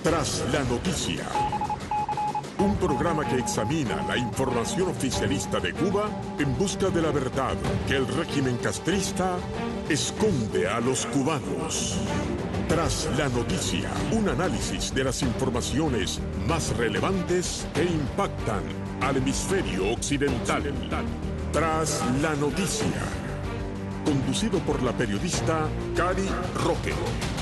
Tras la noticia, un programa que examina la información oficialista de Cuba en busca de la verdad que el régimen castrista esconde a los cubanos. Tras la noticia, un análisis de las informaciones más relevantes que impactan al hemisferio occidental. Tras la noticia, conducido por la periodista Cari Roque.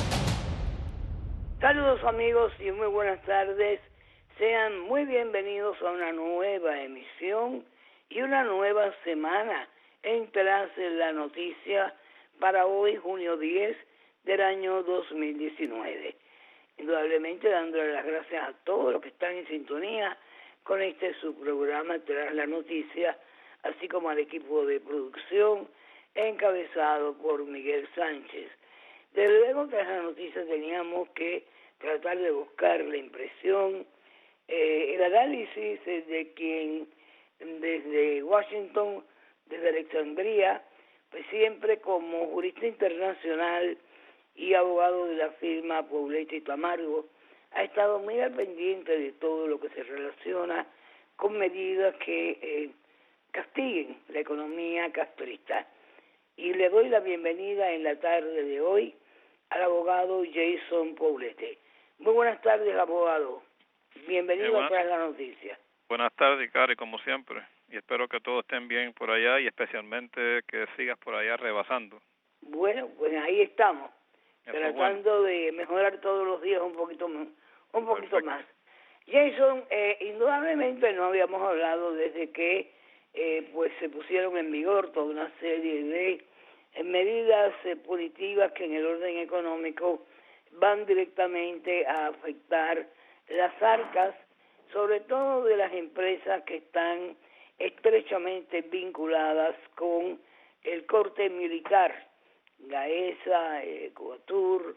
Saludos amigos y muy buenas tardes. Sean muy bienvenidos a una nueva emisión y una nueva semana en Tras la Noticia para hoy, junio 10 del año 2019. Indudablemente dándole las gracias a todos los que están en sintonía con este su programa Tras la Noticia, así como al equipo de producción encabezado por Miguel Sánchez. Desde luego, Tras la Noticia teníamos que tratar de buscar la impresión, el análisis de quien desde Washington, desde Alexandria, pues siempre como jurista internacional y abogado de la firma Poblete y Tamargo, ha estado muy al pendiente de todo lo que se relaciona con medidas que castiguen la economía castrista. Y le doy la bienvenida en la tarde de hoy al abogado Jason Poblete. Muy buenas tardes, abogado. Bienvenido a la noticia. Buenas tardes, Cari, como siempre. Y espero que todos estén bien por allá y especialmente que sigas por allá rebasando. Bueno, pues ahí estamos, tratando de mejorar todos los días un poquito más. Jason, indudablemente no habíamos hablado desde que pues se pusieron en vigor toda una serie de medidas punitivas que en el orden económico van directamente a afectar las arcas, sobre todo de las empresas que están estrechamente vinculadas con el corte militar, Gaesa, Coatur,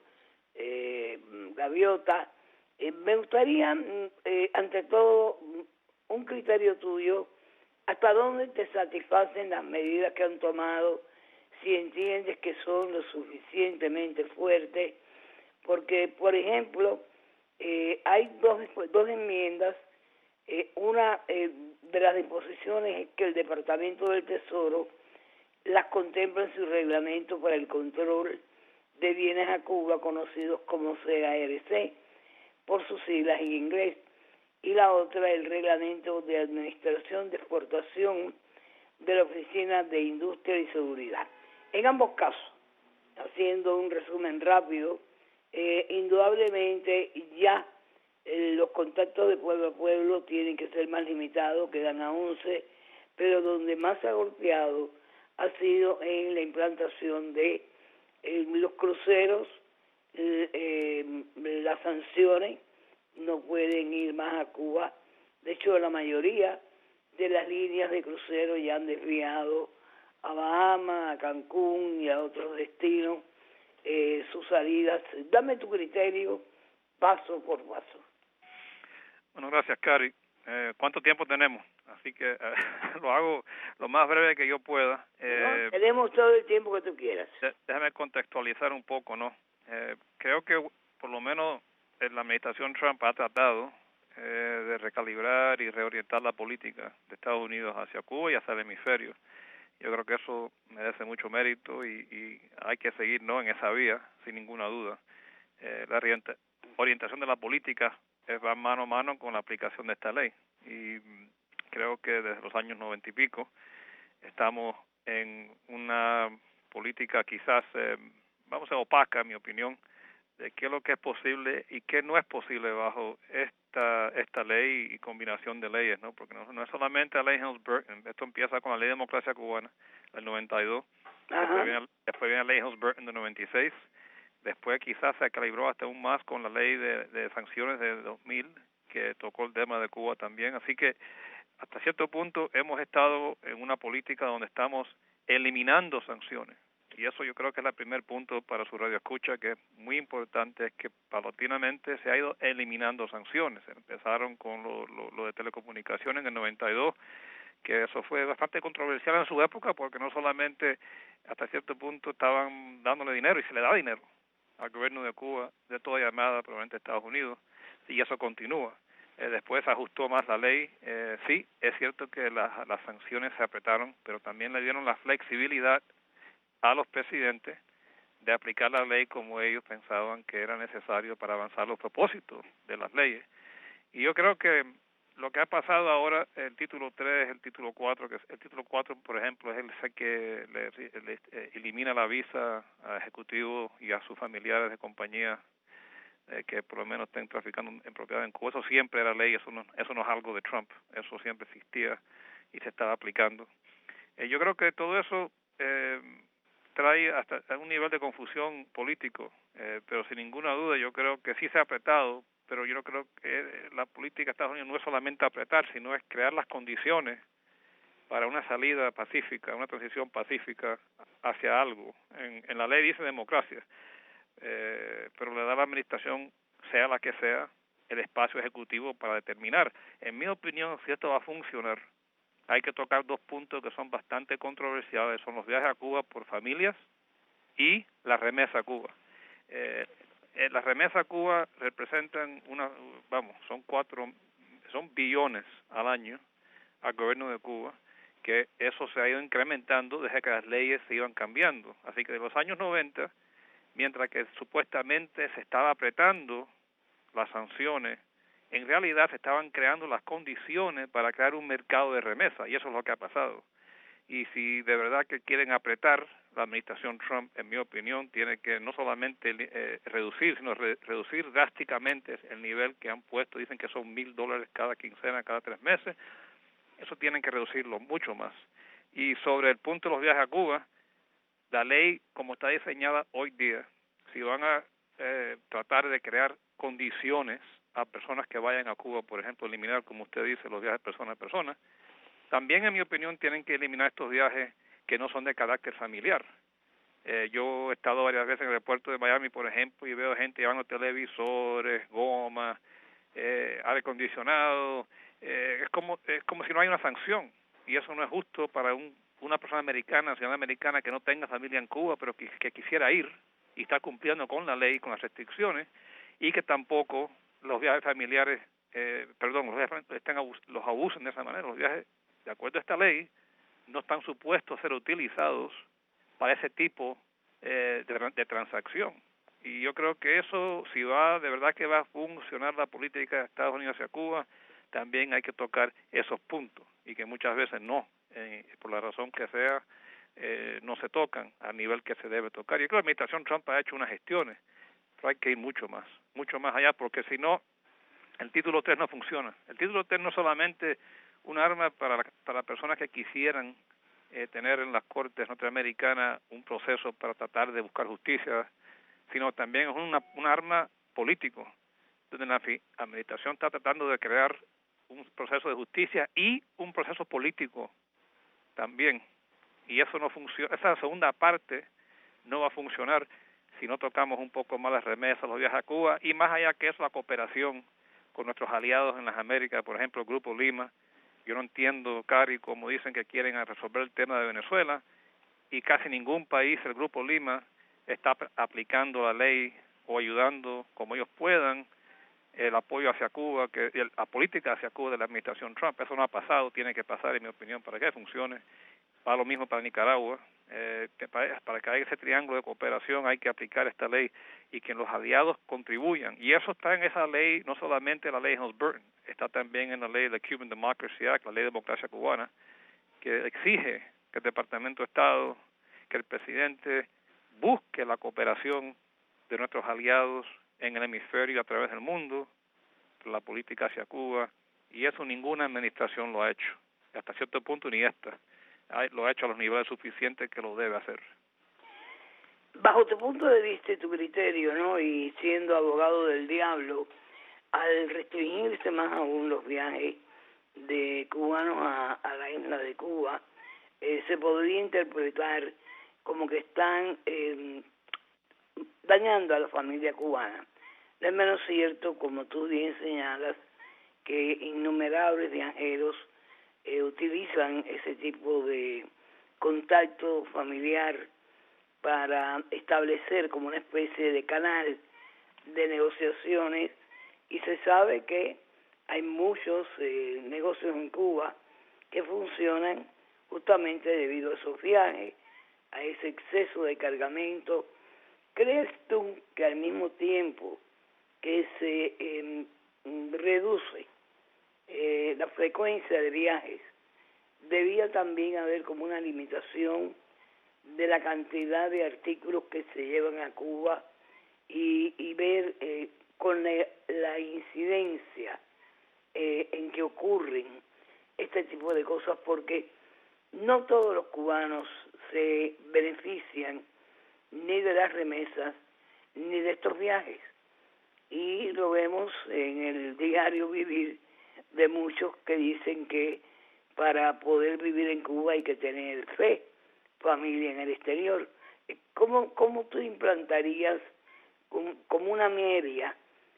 Gaviota. Me gustaría, ante todo, un criterio tuyo, hasta dónde te satisfacen las medidas que han tomado, si entiendes que son lo suficientemente fuertes, porque, por ejemplo, hay dos enmiendas. Una de las disposiciones es que el Departamento del Tesoro las contempla en su reglamento para el control de bienes a Cuba, conocidos como CARC, por sus siglas en inglés, y la otra, el Reglamento de Administración de Exportación de la Oficina de Industria y Seguridad. En ambos casos, haciendo un resumen rápido, indudablemente ya los contactos de pueblo a pueblo tienen que ser más limitados, quedan a 11, pero donde más se ha golpeado ha sido en la implantación de los cruceros, las sanciones, no pueden ir más a Cuba. De hecho, la mayoría de las líneas de crucero ya han desviado a Bahamas, a Cancún y a otros destinos sus salidas. Dame tu criterio paso por paso. Bueno, gracias, Cari. ¿Cuánto tiempo tenemos? Así que lo hago lo más breve que yo pueda. No, tenemos todo el tiempo que tú quieras. Déjame contextualizar un poco, ¿no? Creo que por lo menos la administración Trump ha tratado de recalibrar y reorientar la política de Estados Unidos hacia Cuba y hacia el hemisferio. Yo creo que eso merece mucho mérito y hay que seguir, ¿no?, en esa vía, sin ninguna duda. La orientación de la política va mano a mano con la aplicación de esta ley. Y creo que desde los años 90 y pico estamos en una política quizás, vamos a decir, opaca, en mi opinión, de qué es lo que es posible y qué no es posible bajo esta ley y combinación de leyes, ¿no? Porque no es solamente la ley Helms-Burton. Esto empieza con la ley de democracia cubana del 92, después viene la ley Helms-Burton del 96, después quizás se calibró hasta aún más con la ley de sanciones de 2000, que tocó el tema de Cuba también. Así que hasta cierto punto hemos estado en una política donde estamos eliminando sanciones. Y eso yo creo que es el primer punto para su radio escucha, que es muy importante, es que paulatinamente se ha ido eliminando sanciones. Empezaron con lo de telecomunicaciones en el 92, que eso fue bastante controversial en su época, porque no solamente hasta cierto punto estaban dándole dinero, y se le da dinero al gobierno de Cuba de toda llamada proveniente de Estados Unidos, y eso continúa. Después ajustó más la ley. Sí, es cierto que las sanciones se apretaron, pero también le dieron la flexibilidad a los presidentes de aplicar la ley como ellos pensaban que era necesario para avanzar los propósitos de las leyes. Y yo creo que lo que ha pasado ahora, el título 3, el título 4, que el título 4, por ejemplo, es el que le elimina la visa a ejecutivos y a sus familiares de compañías que por lo menos estén traficando en propiedad en Cuba. Eso siempre era ley, eso no es algo de Trump, eso siempre existía y se estaba aplicando. Yo creo que todo eso trae hasta un nivel de confusión político, pero sin ninguna duda yo creo que sí se ha apretado, pero yo no creo que la política de Estados Unidos no es solamente apretar, sino es crear las condiciones para una salida pacífica, una transición pacífica hacia algo. En la ley dice democracia, pero le da a la administración, sea la que sea, el espacio ejecutivo para determinar. En mi opinión, si esto va a funcionar, hay que tocar dos puntos que son bastante controversiales, son los viajes a Cuba por familias y la remesa a Cuba. Las remesas a Cuba representan son billones al año al gobierno de Cuba, que eso se ha ido incrementando desde que las leyes se iban cambiando. Así que de los años 90, mientras que supuestamente se estaba apretando las sanciones, en realidad se estaban creando las condiciones para crear un mercado de remesas, y eso es lo que ha pasado. Y si de verdad que quieren apretar, la administración Trump, en mi opinión, tiene que no solamente reducir, sino reducir drásticamente el nivel que han puesto. Dicen que son $1,000 cada quincena, cada 3 meses. Eso tienen que reducirlo mucho más. Y sobre el punto de los viajes a Cuba, la ley, como está diseñada hoy día, si van a tratar de crear condiciones a personas que vayan a Cuba, por ejemplo, eliminar, como usted dice, los viajes persona a persona, también, en mi opinión, tienen que eliminar estos viajes que no son de carácter familiar. Yo he estado varias veces en el aeropuerto de Miami, por ejemplo, y veo gente llevando televisores, gomas, aire acondicionado. Es como si no hay una sanción, y eso no es justo para una persona americana, ciudadana americana que no tenga familia en Cuba, pero que quisiera ir y está cumpliendo con la ley, con las restricciones, y que tampoco los viajes familiares, los abusen de esa manera. Los viajes, de acuerdo a esta ley, no están supuestos a ser utilizados para ese tipo de transacción. Y yo creo que eso, si de verdad que va a funcionar la política de Estados Unidos hacia Cuba, también hay que tocar esos puntos, y que muchas veces no, por la razón que sea, no se tocan al nivel que se debe tocar. Yo creo que la administración Trump ha hecho unas gestiones, pero hay que ir mucho más allá, porque si no, el título 3 no funciona. El título 3 no es solamente un arma para personas que quisieran tener en las cortes norteamericanas un proceso para tratar de buscar justicia, sino también es un arma político, donde la administración está tratando de crear un proceso de justicia y un proceso político también. Y eso no funciona. Esa segunda parte no va a funcionar si no tocamos un poco más las remesas, los viajes a Cuba, y más allá que eso, la cooperación con nuestros aliados en las Américas, por ejemplo, el Grupo Lima. Yo no entiendo, Cari, como dicen que quieren resolver el tema de Venezuela, y casi ningún país, el Grupo Lima, está aplicando la ley o ayudando como ellos puedan el apoyo hacia Cuba, la política hacia Cuba de la administración Trump. Eso no ha pasado, tiene que pasar, en mi opinión, para que funcione. Para lo mismo para Nicaragua, para que haya ese triángulo de cooperación hay que aplicar esta ley y que los aliados contribuyan. Y eso está en esa ley, no solamente la ley Helms-Burton, está también en la ley de Cuban Democracy Act, la ley de democracia cubana, que exige que el Departamento de Estado, que el presidente busque la cooperación de nuestros aliados en el hemisferio a través del mundo, la política hacia Cuba, y eso ninguna administración lo ha hecho, hasta cierto punto ni esta lo ha hecho a los niveles suficientes que lo debe hacer. Bajo tu punto de vista y tu criterio, ¿no? Y siendo abogado del diablo, al restringirse más aún los viajes de cubanos a la isla de Cuba, se podría interpretar como que están dañando a la familia cubana. No es menos cierto, como tú bien señalas, que innumerables viajeros utilizan ese tipo de contacto familiar para establecer como una especie de canal de negociaciones Y se sabe que hay muchos negocios en Cuba que funcionan justamente debido a esos viajes, a ese exceso de cargamento. ¿Crees tú que al mismo tiempo que se reduce la frecuencia de viajes, debía también haber como una limitación de la cantidad de artículos que se llevan a Cuba y ver con la incidencia en que ocurren este tipo de cosas? Porque no todos los cubanos se benefician ni de las remesas ni de estos viajes, y lo vemos en el diario vivir de muchos que dicen que para poder vivir en Cuba hay que tener fe, familia en el exterior. ¿Cómo tú implantarías como una media,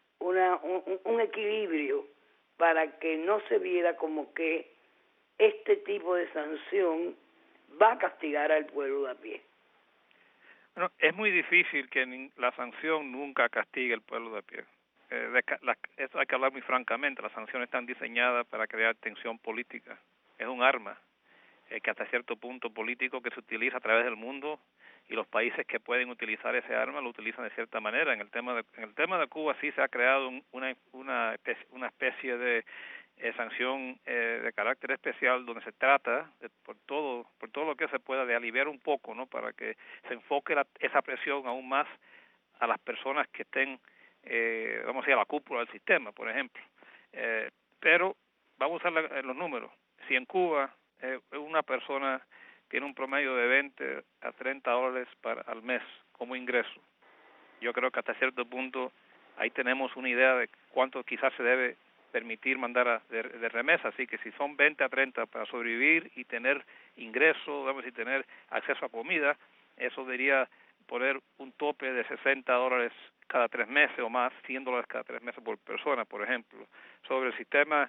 un equilibrio para que no se viera como que este tipo de sanción va a castigar al pueblo de a pie? Bueno, es muy difícil que la sanción nunca castigue al pueblo de a pie. Eso hay que hablar muy francamente. Las sanciones están diseñadas para crear tensión política. Es un arma que hasta cierto punto político que se utiliza a través del mundo, y los países que pueden utilizar ese arma lo utilizan de cierta manera. En el tema de Cuba sí se ha creado una especie de sanción de carácter especial, donde se trata por todo lo que se pueda de aliviar un poco, ¿no?, para que se enfoque esa presión aún más a las personas que estén vamos a decir, a la cúpula del sistema, por ejemplo. Pero vamos a usar los números. Si en Cuba una persona tiene un promedio de 20 a 30 dólares al mes como ingreso, yo creo que hasta cierto punto ahí tenemos una idea de cuánto quizás se debe permitir mandar de remesa. Así que si son 20 a 30 para sobrevivir y tener ingresos, vamos a decir, tener acceso a comida, eso debería poner un tope de 60 dólares cada 3 meses o más, 100 dólares cada 3 meses por persona, por ejemplo. Sobre el sistema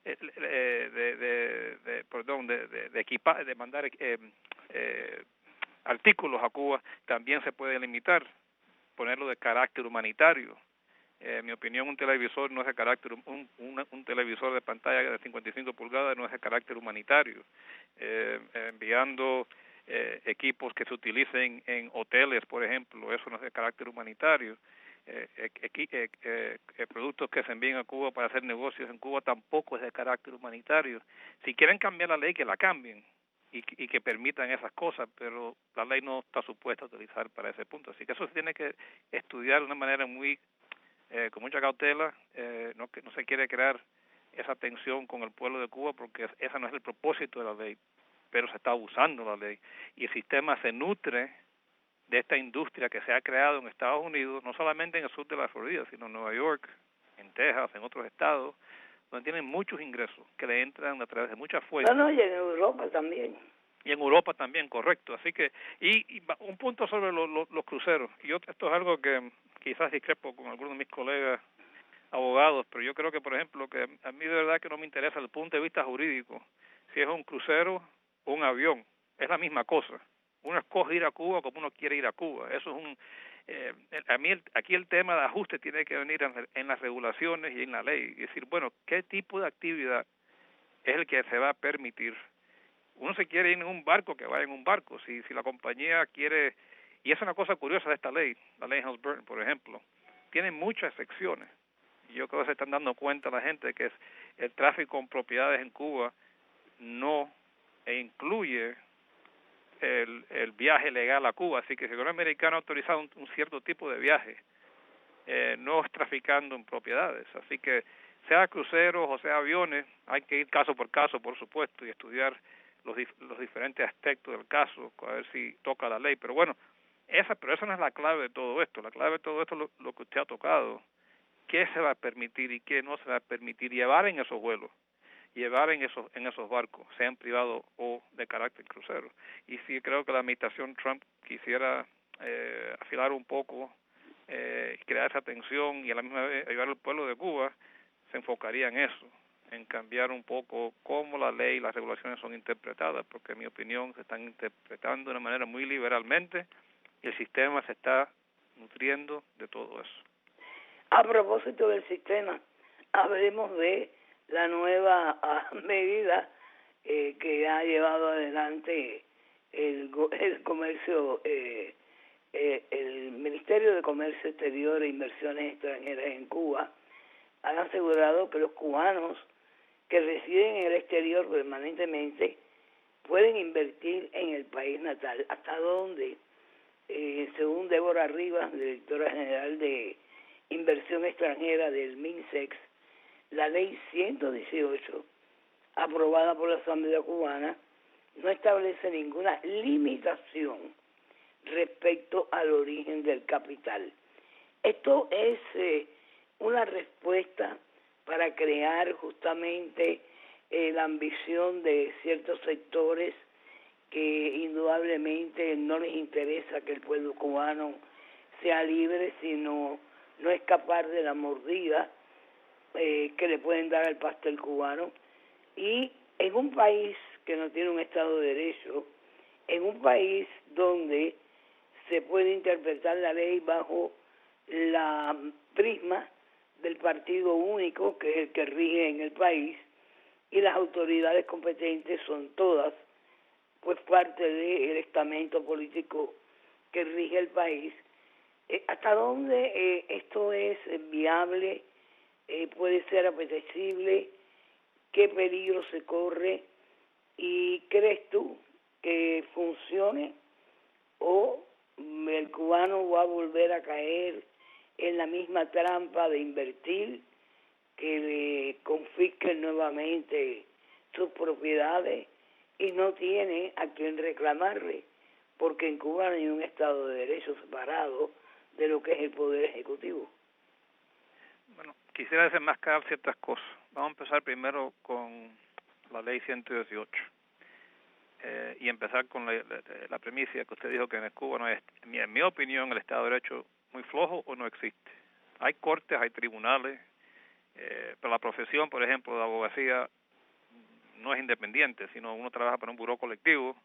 de mandar artículos a Cuba, también se puede limitar, ponerlo de carácter humanitario. En mi opinión, un televisor no es de carácter, un televisor de pantalla de 55 pulgadas no es de carácter humanitario. Enviando equipos que se utilicen en hoteles, por ejemplo, eso no es de carácter humanitario. Productos que se envíen a Cuba para hacer negocios en Cuba tampoco es de carácter humanitario. Si quieren cambiar la ley, que la cambien y que permitan esas cosas, pero la ley no está supuesta a utilizar para ese punto. Así que eso se tiene que estudiar de una manera con mucha cautela. No se quiere crear esa tensión con el pueblo de Cuba, porque ese no es el propósito de la ley, pero se está abusando la ley, y el sistema se nutre de esta industria que se ha creado en Estados Unidos, no solamente en el sur de la Florida, sino en Nueva York, en Texas, en otros estados, donde tienen muchos ingresos que le entran a través de muchas fuentes. No, y en Europa también. Y en Europa también, correcto. Así que, y un punto sobre los cruceros. Esto es algo que quizás discrepo con algunos de mis colegas abogados, pero yo creo que, por ejemplo, que a mí de verdad que no me interesa desde el punto de vista jurídico si es un crucero o un avión. Es la misma cosa. Uno escoge ir a Cuba como uno quiere ir a Cuba. Eso es aquí el tema de ajuste tiene que venir en las regulaciones y en la ley. Y decir, bueno, ¿qué tipo de actividad es el que se va a permitir? Uno se quiere ir en un barco, que vaya en un barco. Si la compañía quiere, y es una cosa curiosa de esta ley, la ley Helms-Burton, por ejemplo, tiene muchas secciones. Y yo creo que se están dando cuenta la gente que el tráfico en propiedades en Cuba no incluye el viaje legal a Cuba. Así que si el gobierno americano ha autorizado un cierto tipo de viaje, no es traficando en propiedades. Así que sea cruceros o sea aviones, hay que ir caso por caso, por supuesto, y estudiar los diferentes aspectos del caso, a ver si toca la ley. Pero bueno, esa no es la clave de todo esto. La clave de todo esto es lo que usted ha tocado. ¿Qué se va a permitir y qué no se va a permitir llevar en esos vuelos, llevar en esos barcos, sean privados o de carácter crucero? Y sí creo que la administración Trump quisiera afilar un poco, crear esa tensión y a la misma vez ayudar al pueblo de Cuba, se enfocaría en eso, en cambiar un poco cómo la ley y las regulaciones son interpretadas, porque en mi opinión se están interpretando de una manera muy liberalmente y el sistema se está nutriendo de todo eso. A propósito del sistema, hablemos de la nueva medida que ha llevado adelante el comercio, el Ministerio de Comercio Exterior e Inversiones Extranjeras en Cuba. Han asegurado que los cubanos que residen en el exterior permanentemente pueden invertir en el país natal, hasta donde, según Débora Rivas, directora general de Inversión Extranjera del MINSEX, la ley 118, aprobada por la Asamblea Cubana, no establece ninguna limitación respecto al origen del capital. Esto es una respuesta para crear justamente la ambición de ciertos sectores que indudablemente no les interesa que el pueblo cubano sea libre, sino no escapar de la mordida que le pueden dar al pastel cubano. Y en un país que no tiene un Estado de Derecho, en un país donde se puede interpretar la ley bajo la prisma del partido único, que es el que rige en el país, y las autoridades competentes son todas pues parte del estamento político que rige el país. ¿Hasta dónde esto es viable? ¿Puede ser apetecible? ¿Qué peligro se corre? ¿Y crees tú que funcione o el cubano va a volver a caer en la misma trampa de invertir, que le confisquen nuevamente sus propiedades y no tiene a quien reclamarle, porque en Cuba no hay un Estado de Derecho separado de lo que es el Poder Ejecutivo? Bueno, quisiera desenmascarar ciertas cosas. Vamos a empezar primero con la ley 118 y empezar con la premisa que usted dijo que en Cuba no es, en mi opinión, el Estado de Derecho muy flojo o no existe. Hay cortes, hay tribunales, pero la profesión, por ejemplo, de abogacía no es independiente, sino uno trabaja para un buró colectivo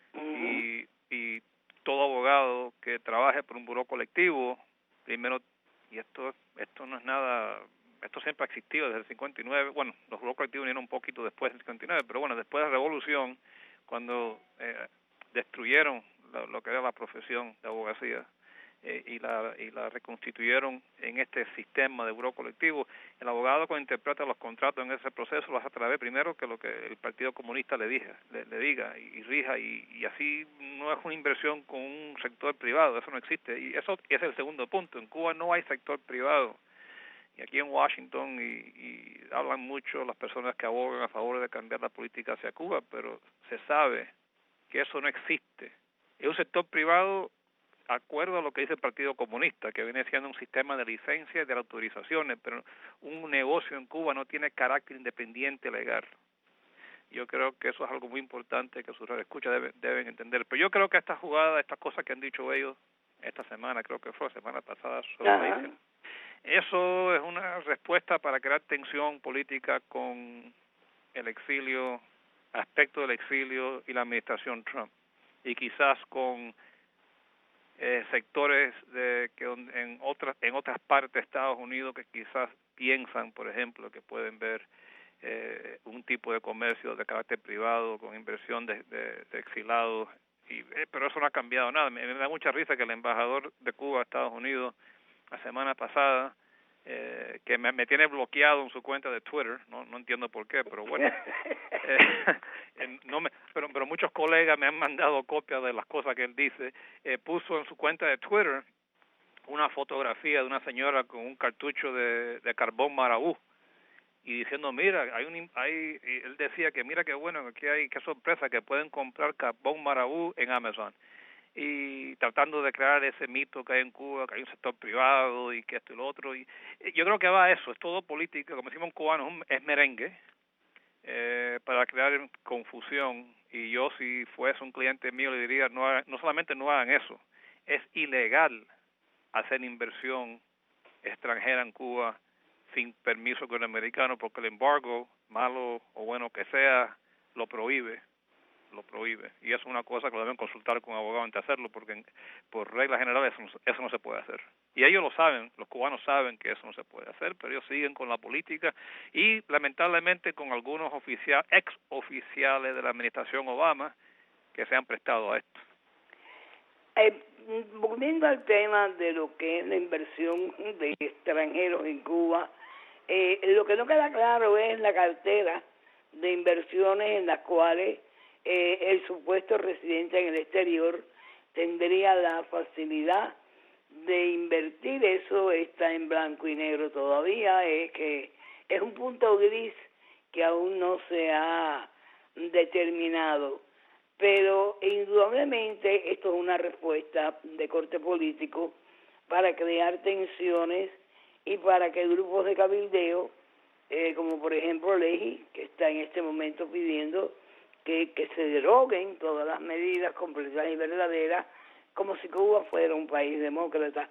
y todo abogado que trabaje por un buró colectivo, primero, y esto no es nada, esto siempre ha existido desde el 59, bueno, los burós colectivos vinieron un poquito después del 59, pero bueno, después de la Revolución, cuando destruyeron lo que era la profesión de abogacía, y la reconstituyeron en este sistema de buró colectivo, el abogado cuando interpreta los contratos en ese proceso lo hace a través primero que lo que el Partido Comunista le diga y rija, y así no es una inversión con un sector privado, eso no existe, y eso es el segundo punto. En Cuba no hay sector privado, y aquí en Washington y hablan mucho las personas que abogan a favor de cambiar la política hacia Cuba, pero se sabe que eso no existe. Es un sector privado acuerdo a lo que dice el Partido Comunista, que viene siendo un sistema de licencias y de autorizaciones, pero un negocio en Cuba no tiene carácter independiente legal. Yo creo que eso es algo muy importante que sus escuchas deben entender. Pero yo creo que esta jugada, estas cosas que han dicho ellos esta semana, creo que fue la semana pasada, eso es una respuesta para crear tensión política con el exilio, aspecto del exilio y la administración Trump, y quizás con sectores que en otras partes de Estados Unidos que quizás piensan, por ejemplo, que pueden ver un tipo de comercio de carácter privado con inversión de exilados, pero eso no ha cambiado nada. Me da mucha risa que el embajador de Cuba a Estados Unidos la semana pasada, que me tiene bloqueado en su cuenta de Twitter, no entiendo por qué, pero bueno, pero muchos colegas me han mandado copias de las cosas que él dice. Puso en su cuenta de Twitter una fotografía de una señora con un cartucho de carbón Marabú y diciendo, mira, él decía que mira qué bueno, que hay, qué sorpresa, que pueden comprar carbón Marabú en Amazon, y tratando de crear ese mito que hay en Cuba, que hay un sector privado y que esto y lo otro. Y yo creo que va a eso, es todo política, como decimos en cubano, es merengue, para crear confusión. Y yo, si fuese un cliente mío, le diría, no solamente no hagan eso, es ilegal hacer inversión extranjera en Cuba sin permiso con el americano, porque el embargo, malo o bueno que sea, lo prohíbe, y eso es una cosa que lo deben consultar con un abogado antes de hacerlo, porque por regla general eso no se puede hacer. Y ellos lo saben, los cubanos saben que eso no se puede hacer, pero ellos siguen con la política y lamentablemente con algunos ex oficiales de la administración Obama que se han prestado a esto. Volviendo al tema de lo que es la inversión de extranjeros en Cuba, lo que no queda claro es la cartera de inversiones en las cuales el supuesto residente en el exterior tendría la facilidad de invertir. Eso está en blanco y negro todavía, es que es un punto gris que aún no se ha determinado, pero indudablemente esto es una respuesta de corte político para crear tensiones y para que grupos de cabildeo, como por ejemplo Leji, que está en este momento pidiendo que se deroguen todas las medidas completas y verdaderas, como si Cuba fuera un país demócrata.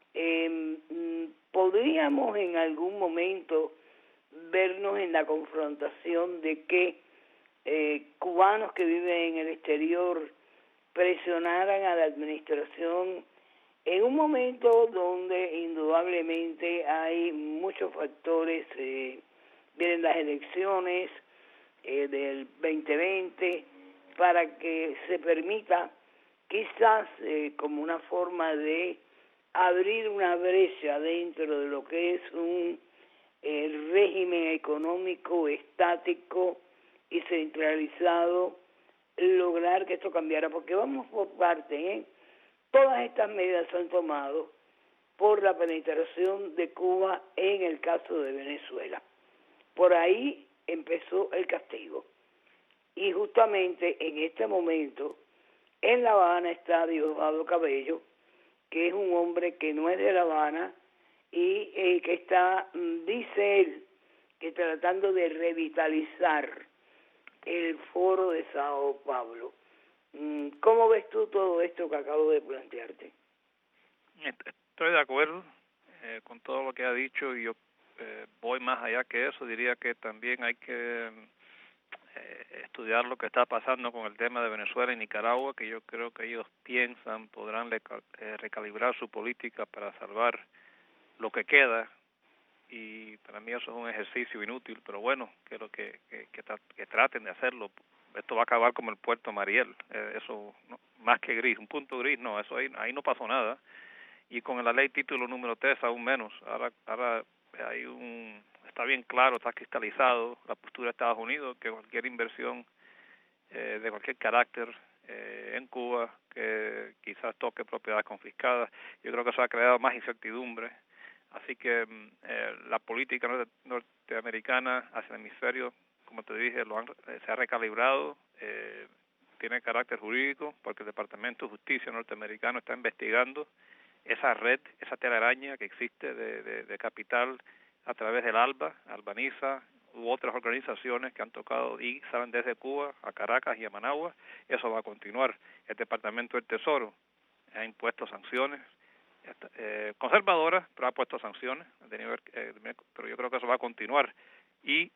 ¿Podríamos en algún momento vernos en la confrontación de que cubanos que viven en el exterior presionaran a la administración en un momento donde indudablemente hay muchos factores, vienen las elecciones del 2020, para que se permita quizás como una forma de abrir una brecha dentro de lo que es un régimen económico estático y centralizado, lograr que esto cambiara? Porque vamos por partes, todas estas medidas se han tomado por la penetración de Cuba en el caso de Venezuela. Por ahí empezó el castigo. Y justamente en este momento, en La Habana está Diosdado Cabello, que es un hombre que no es de La Habana y que está, dice él, que tratando de revitalizar el foro de Sao Paulo. ¿Cómo ves tú todo esto que acabo de plantearte? Estoy de acuerdo con todo lo que ha dicho, y yo voy más allá que eso. Diría que también hay que estudiar lo que está pasando con el tema de Venezuela y Nicaragua, que yo creo que ellos podrán recalibrar su política para salvar lo que queda, y para mí eso es un ejercicio inútil, pero bueno, quiero que traten de hacerlo. Esto va a acabar como el Puerto Mariel, eso no, más que gris, un punto gris, no, eso ahí no pasó nada. Y con la ley título número 3 aún menos. Ahora hay está bien claro, está cristalizado la postura de Estados Unidos, que cualquier inversión de cualquier carácter en Cuba que quizás toque propiedades confiscadas, yo creo que eso ha creado más incertidumbre. Así que la política norteamericana hacia el hemisferio, como te dije, se ha recalibrado, tiene carácter jurídico, porque el Departamento de Justicia norteamericano está investigando esa red, esa telaraña que existe de capital a través del ALBA, Albaniza, u otras organizaciones que han tocado y salen desde Cuba a Caracas y a Managua. Eso va a continuar. El Departamento del Tesoro ha impuesto sanciones conservadoras, pero ha puesto sanciones, pero yo creo que eso va a continuar. Y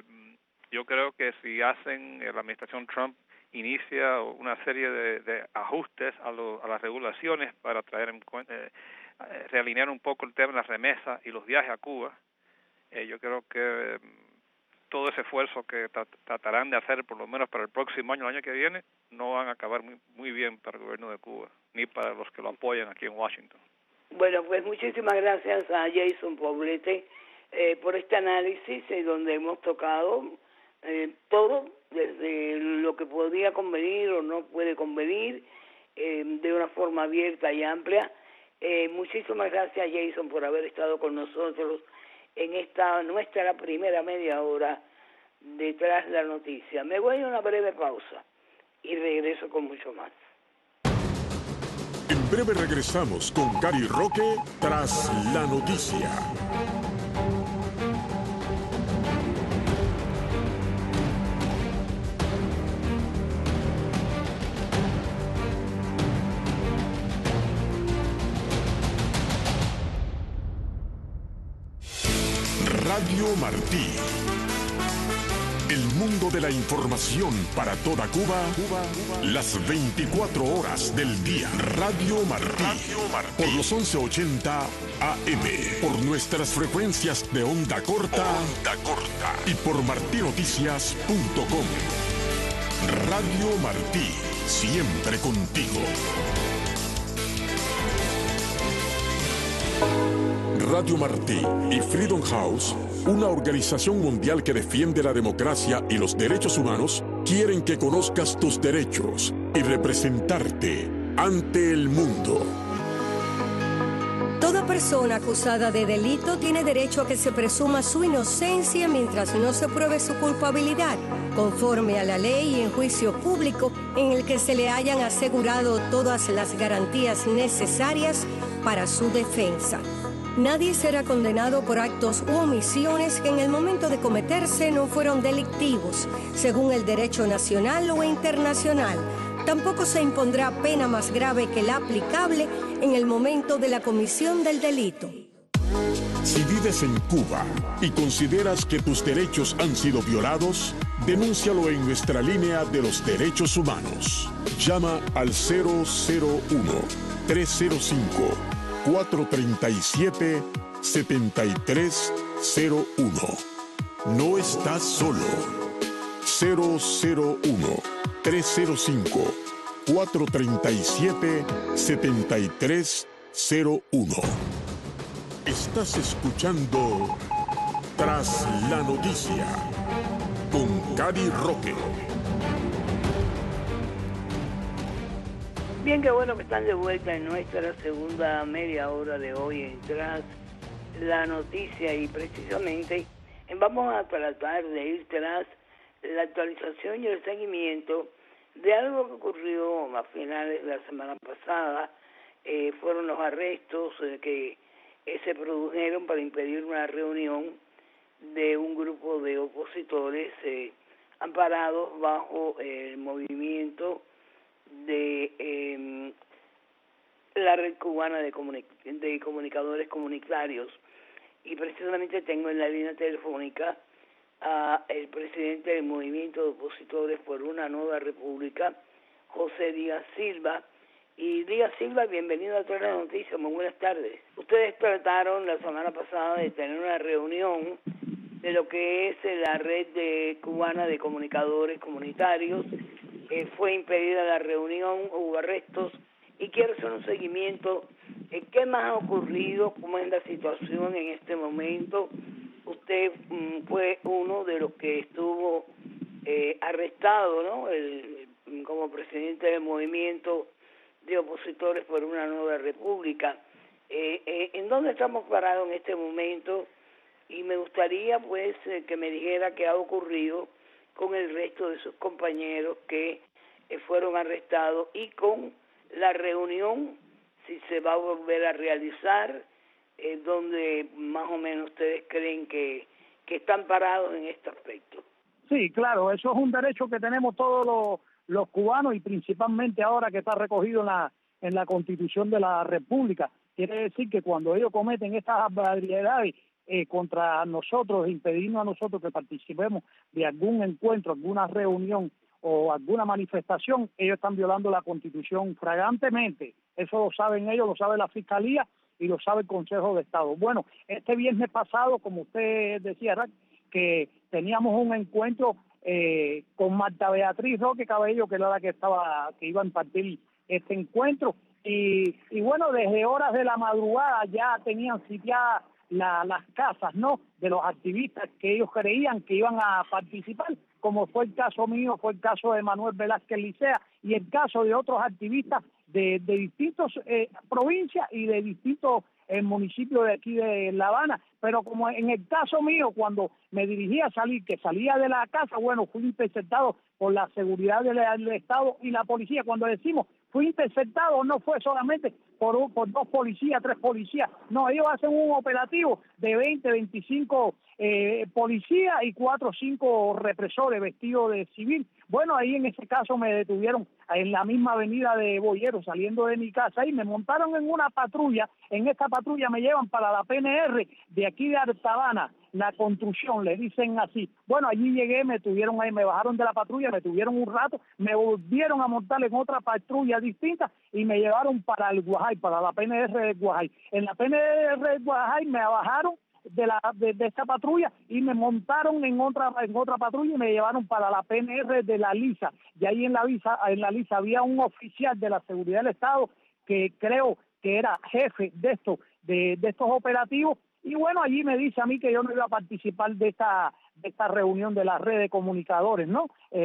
yo creo que si la administración Trump inicia una serie de ajustes a las regulaciones para traer en cuenta, realinear un poco el tema de las remesas y los viajes a Cuba, yo creo que todo ese esfuerzo que tratarán de hacer por lo menos para el próximo año, el año que viene, no van a acabar muy bien para el gobierno de Cuba, ni para los que lo apoyan aquí en Washington. Bueno, pues muchísimas gracias a Jason Poblete por este análisis donde hemos tocado todo, desde lo que podría convenir o no puede convenir, de una forma abierta y amplia. Muchísimas gracias, Jason, por haber estado con nosotros en nuestra primera media hora detrás de la noticia. Me voy a una breve pausa y regreso con mucho más. En breve regresamos con Gary Roque tras la noticia. Radio Martí, El mundo de la información para toda Cuba, las 24 horas del día. Radio Martí. Por los 1180 AM. Por nuestras frecuencias de onda corta. Y por martinoticias.com. Radio Martí. Siempre contigo. Radio Martí y Freedom House, una organización mundial que defiende la democracia y los derechos humanos, quieren que conozcas tus derechos y representarte ante el mundo. Toda persona acusada de delito tiene derecho a que se presuma su inocencia mientras no se pruebe su culpabilidad, conforme a la ley y en juicio público en el que se le hayan asegurado todas las garantías necesarias para su defensa. Nadie será condenado por actos u omisiones que en el momento de cometerse no fueron delictivos, según el derecho nacional o internacional. Tampoco se impondrá pena más grave que la aplicable en el momento de la comisión del delito. Si vives en Cuba y consideras que tus derechos han sido violados, denúncialo en nuestra línea de los derechos humanos. Llama al 001-305-437-7301. No estás solo. 001-305-437-7301. Estás escuchando Tras la Noticia con Cady Roque. Bien, qué bueno que están de vuelta en nuestra segunda media hora de hoy en Tras la Noticia, y precisamente vamos a tratar de ir tras la actualización y el seguimiento de algo que ocurrió a finales de la semana pasada. Fueron los arrestos que se produjeron para impedir una reunión de un grupo de opositores amparados bajo el movimiento de la red cubana de comunicadores comunitarios. Y precisamente tengo en la línea telefónica a el presidente del movimiento de opositores por una nueva república, José Díaz Silva. Y Díaz Silva, bienvenido a Todas las Noticias, muy buenas tardes. Ustedes trataron la semana pasada de tener una reunión de lo que es la red cubana de comunicadores comunitarios. Fue impedida la reunión, hubo arrestos, y quiero hacer un seguimiento. ¿Qué más ha ocurrido? ¿Cómo es la situación en este momento? Usted fue uno de los que estuvo arrestado, ¿no? Como presidente del movimiento de opositores por una nueva república. ¿En dónde estamos parados en este momento? Y me gustaría pues que me dijera qué ha ocurrido con el resto de sus compañeros que fueron arrestados, y con la reunión, si se va a volver a realizar, donde más o menos ustedes creen que están parados en este aspecto. Sí, claro, eso es un derecho que tenemos todos los cubanos, y principalmente ahora que está recogido en la Constitución de la República. Quiere decir que cuando ellos cometen estas barbaridades contra nosotros, impedirnos a nosotros que participemos de algún encuentro, alguna reunión o alguna manifestación, ellos están violando la Constitución flagrantemente. Eso lo saben ellos, lo sabe la Fiscalía y lo sabe el Consejo de Estado. Bueno, este viernes pasado, como usted decía, que teníamos un encuentro con Marta Beatriz Roque Cabello, que era la que iba a impartir este encuentro, y bueno, desde horas de la madrugada ya tenían sitiadas las casas, ¿no?, de los activistas que ellos creían que iban a participar, como fue el caso mío, fue el caso de Manuel Velázquez Licea y el caso de otros activistas de distintas provincias y de distintos municipios de aquí de La Habana. Pero como en el caso mío, cuando me dirigía a salir, que salía de la casa, bueno, fui interceptado por la seguridad del Estado y la policía. Cuando decimos fui interceptado, no fue solamente por 2 policías, 3 policías. No, ellos hacen un operativo de 20, 25 policías y 4 o 5 represores vestidos de civil. Bueno, ahí en ese caso me detuvieron en la misma avenida de Boyero, saliendo de mi casa, y me montaron en una patrulla. En esta patrulla me llevan para la PNR de aquí de Alta Habana, la construcción, le dicen así. Bueno, allí llegué, me tuvieron ahí, me bajaron de la patrulla, me tuvieron un rato, me volvieron a montar en otra patrulla distinta y me llevaron para el Guajay, para la PNR de Guajay. En la PNR de Guajay me bajaron de esta patrulla y me montaron en otra patrulla y me llevaron para la PNR de la Lisa. Y ahí en la Lisa había un oficial de la seguridad del Estado que creo que era jefe de estos operativos, y bueno, allí me dice a mí que yo no iba a participar de esta reunión de la red de comunicadores, ¿no?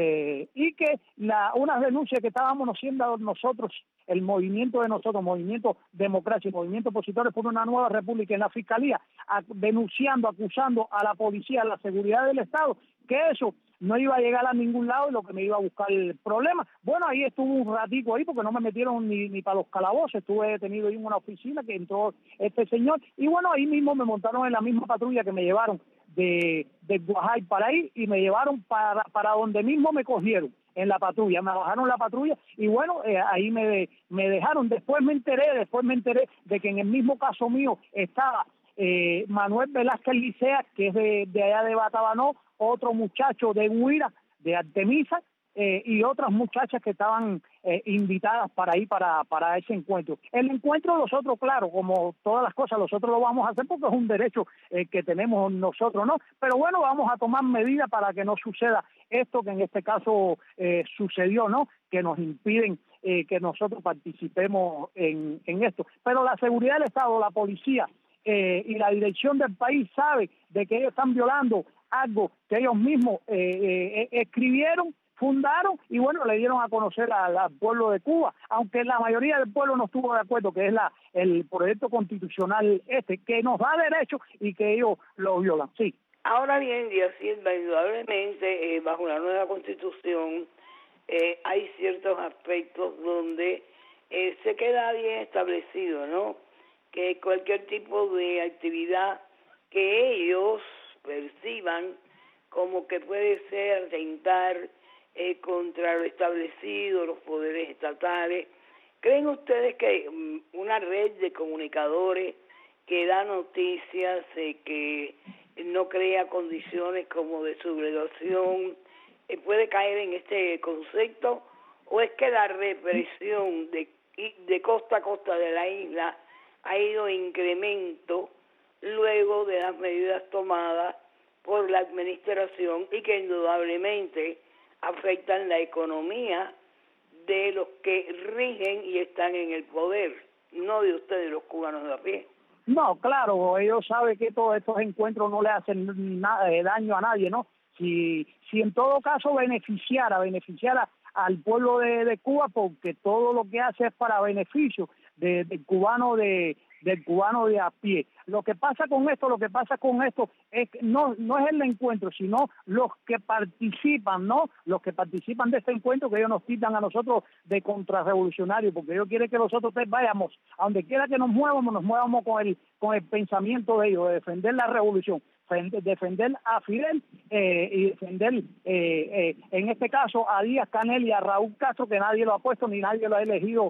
Y que unas denuncias que estábamos haciendo nosotros, el movimiento de nosotros, Movimiento Democracia y Movimiento Opositores por una Nueva República, en la Fiscalía, denunciando, acusando a la policía, a la seguridad del Estado, que eso no iba a llegar a ningún lado y lo que me iba a buscar el problema. Bueno, ahí estuve un ratico ahí porque no me metieron ni para los calabozos, estuve detenido ahí en una oficina que entró este señor, y bueno, ahí mismo me montaron en la misma patrulla que me llevaron de Guajay para ahí y me llevaron para donde mismo me cogieron, en la patrulla, me bajaron la patrulla y bueno, ahí me dejaron. Después me enteré de que en el mismo caso mío estaba Manuel Velázquez Licea, que es de allá de Batabanó, otro muchacho de Huira, de Artemisa, y otras muchachas que estaban invitadas para ir para ese encuentro. El encuentro nosotros, claro, como todas las cosas, nosotros lo vamos a hacer porque es un derecho que tenemos nosotros, ¿no? Pero bueno, vamos a tomar medidas para que no suceda esto que en este caso sucedió, ¿no? Que nos impiden que nosotros participemos en esto. Pero la seguridad del Estado, la policía y la dirección del país sabe de que ellos están violando algo que ellos mismos escribieron, fundaron y bueno, le dieron a conocer al pueblo de Cuba, aunque la mayoría del pueblo no estuvo de acuerdo, que es el proyecto constitucional que nos da derecho y que ellos lo violan. Sí. Ahora bien, Díaz Silva, indudablemente bajo la nueva constitución hay ciertos aspectos donde se queda bien establecido, ¿no? Que cualquier tipo de actividad que ellos perciban como que puede ser atentar contra lo establecido, los poderes estatales. ¿Creen ustedes que una red de comunicadores que da noticias, que no crea condiciones como de sublevación, puede caer en este concepto? ¿O es que la represión de costa a costa de la isla ha ido en incremento luego de las medidas tomadas por la administración y que indudablemente afectan la economía de los que rigen y están en el poder, no de ustedes los cubanos de a pie? No, claro, ellos saben que todos estos encuentros no le hacen nada de daño a nadie, ¿no? Si en todo caso beneficiara al pueblo de Cuba, porque todo lo que hace es para beneficio del cubano de a pie. Lo que pasa con esto es que no es el encuentro, sino los que participan, ¿no? Los que participan de este encuentro, que ellos nos quitan a nosotros de contrarrevolucionarios, porque ellos quieren que nosotros vayamos a donde quiera que nos muevamos con el pensamiento de ellos, de defender la revolución, defender a Fidel y defender en este caso a Díaz Canel y a Raúl Castro, que nadie lo ha puesto ni nadie lo ha elegido,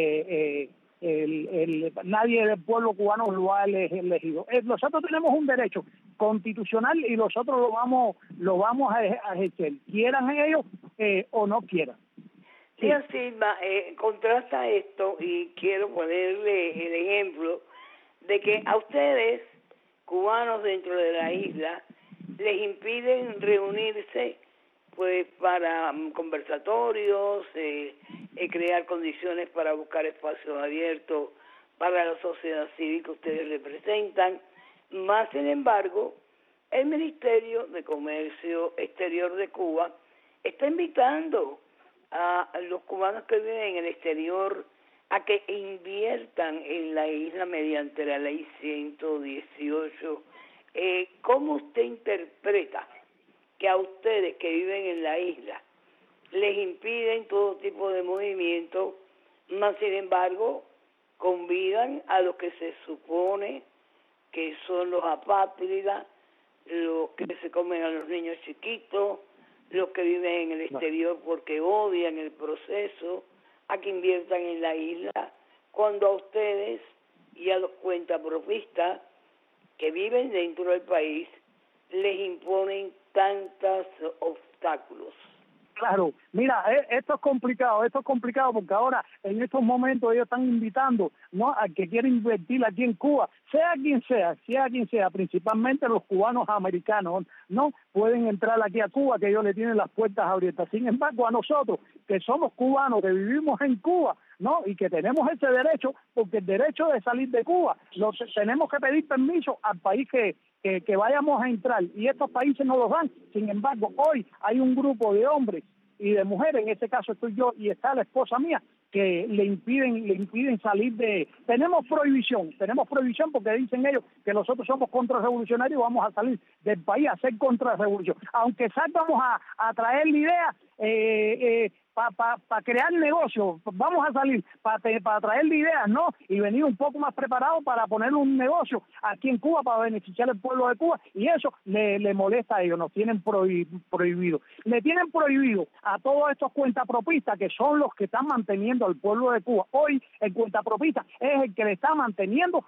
nadie del pueblo cubano lo ha elegido. Nosotros tenemos un derecho constitucional y nosotros lo vamos a ejercer, quieran ellos o no quieran. Sí, Silva, contrasta esto y quiero ponerle el ejemplo de que a ustedes, cubanos dentro de la isla, les impiden reunirse pues para conversatorios, crear condiciones para buscar espacios abiertos para la sociedad civil que ustedes representan. Más sin embargo, el Ministerio de Comercio Exterior de Cuba está invitando a los cubanos que viven en el exterior a que inviertan en la isla mediante la ley 118. ¿Cómo usted interpreta que a ustedes que viven en la isla les impiden todo tipo de movimiento, más sin embargo convidan a los que se supone que son los apátridas, los que se comen a los niños chiquitos, los que viven en el exterior porque odian el proceso, a que inviertan en la isla, cuando a ustedes y a los cuentapropistas que viven dentro del país les imponen tantos obstáculos? Claro, mira, esto es complicado porque ahora en estos momentos ellos están invitando, ¿no?, a que quieren invertir aquí en Cuba, sea quien sea, principalmente los cubanos americanos, ¿no?, pueden entrar aquí a Cuba, que ellos le tienen las puertas abiertas. Sin embargo, a nosotros, que somos cubanos, que vivimos en Cuba, ¿no?, y que tenemos ese derecho, porque el derecho de salir de Cuba, tenemos que pedir permiso al país que vayamos a entrar, y estos países no los dan. Sin embargo, hoy hay un grupo de hombres y de mujeres, en este caso estoy yo y está la esposa mía, que le impiden salir de... Tenemos prohibición porque dicen ellos que nosotros somos contrarrevolucionarios y vamos a salir del país a hacer contrarrevolución. Aunque vamos a traer la idea para crear negocios, vamos a salir para traer ideas, ¿no?, y venir un poco más preparados para poner un negocio aquí en Cuba para beneficiar al pueblo de Cuba, y eso le molesta a ellos, nos tienen prohibido. Le tienen prohibido a todos estos cuentapropistas, que son los que están manteniendo al pueblo de Cuba. Hoy el cuentapropista es el que le está manteniendo